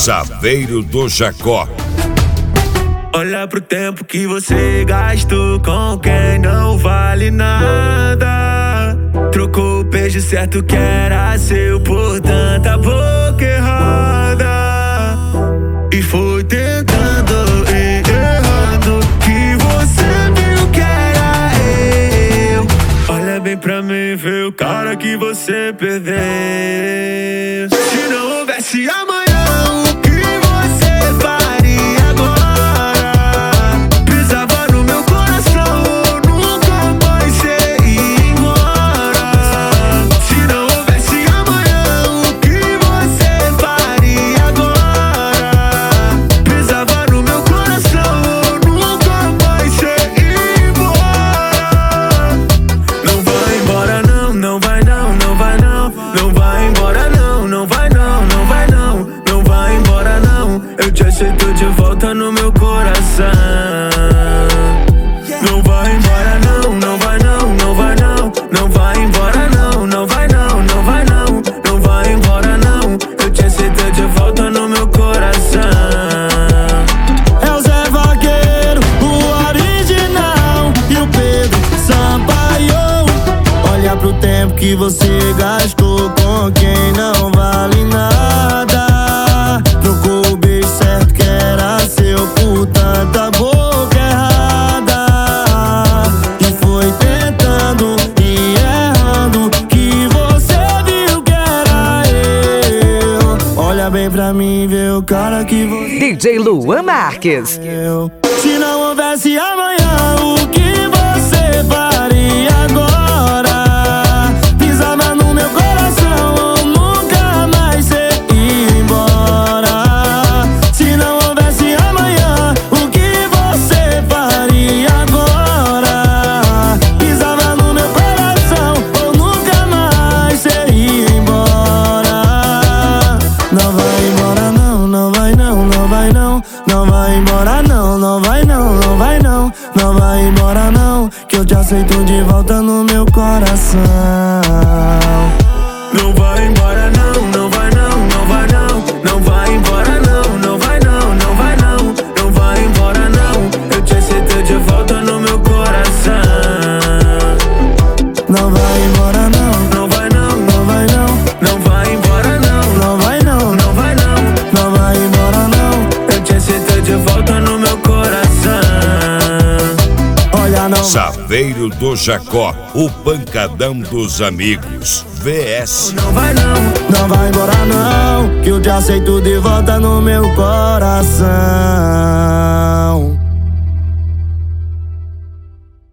Saveiro do Jacó. Olha pro tempo que você gastou com quem não vale nada. Trocou o beijo certo que era seu por tanta boca errada. E foi tentando e errando que você viu que era eu. Olha bem pra mim, vê o cara que você perdeu. Se não houvesse amanhã, o que você faria agora? Pisava no meu coração, nunca mais você ia embora. Se não houvesse amanhã, o que você faria agora? Pisava no meu coração, nunca mais você ia embora. Não vai embora não, não vai não, não vai não. Não vai embora não, não vai não, não vai não. Não vai embora não, eu te aceito de volta no meu coração. Não vai embora não, não vai não, não vai não. Não vai embora não, não vai não, não vai não. Não vai embora não, eu te aceito de volta no meu coração. É o Zé Vaqueiro, o original, e o Pedro Sampaio. Olha pro tempo que você gastou com quem não vale nada. Trocou o beijo certo que era seu por tanta boca errada. E foi tentando e errando que você viu que era eu. Olha bem pra mim, vê o cara que você DJ Luan Marques. deu. Se não houvesse amanhã, o que você faria agora? Pisava no meu coração, nunca mais você ia embora. Se não houvesse amanhã, o que você faria agora? Pisava no meu coração, nunca mais você ia embora. Não vai embora não, não vai não, não vai não. Não vai embora não, não vai não, não vai não. Não vai embora não, que eu te aceito de volta no meu coração. Não vai embora não, não vai não, não vai não. Não vai embora não, não vai não, não vai não. Não vai embora não, eu te aceito de volta no meu coração. Não vai embora não, Não vai não, não vai não. não vai embora não. Não vai não, Não vai não, não vai embora não. eu te aceito de volta no meu coração. Olha não. Saveiro do Jacó, o pancadão dos amigos. VS. Não vai não, Não vai embora não, que eu te aceito de volta no meu coração.